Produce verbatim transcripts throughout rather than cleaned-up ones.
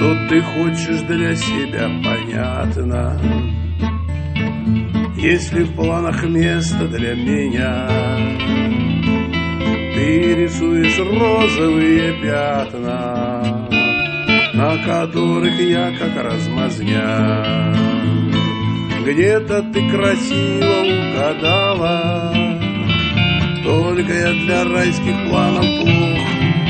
что ты хочешь для себя, понятно. Если в планах место для меня, ты рисуешь розовые пятна, на которых я как размазня. Где-то ты красиво угадала, только я для райских планов плох.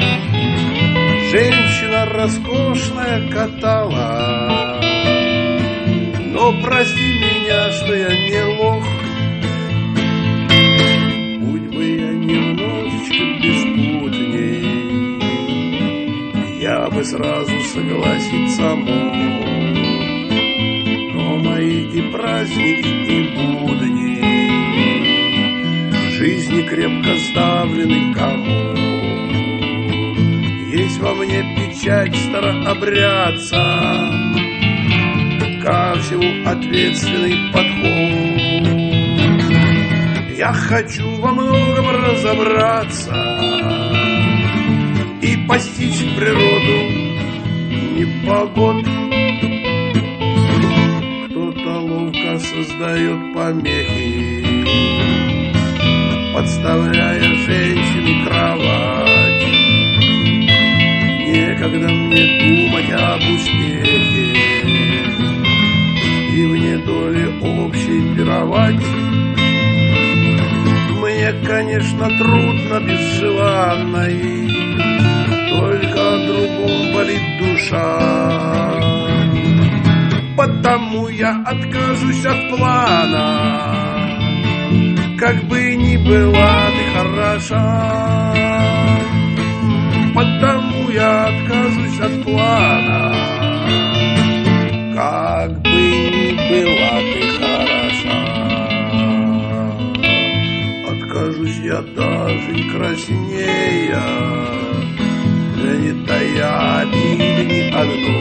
Женщина роскошная катала, но прости меня, что я не лох. Будь бы я немножечко беспутней, я бы сразу согласиться мог. Но мои и праздники, и будни жизни крепко сдавлены комок. Есть во мне печать старообрядца, ко всему ответственный подход. Я хочу во многом разобраться и постичь природу непогод. Кто-то ловко создает помехи, подставляя женщине кровать. Некогда мне думать об успехе и в недоле общей пировать. Мне, конечно, трудно без желанной, только о другом болит душа. Потому я откажусь от плана, как бы ни была ты хороша. Потому я откажусь от плана, как бы ни была ты хороша. Откажусь я даже не краснея, да не тая обиды ни одной.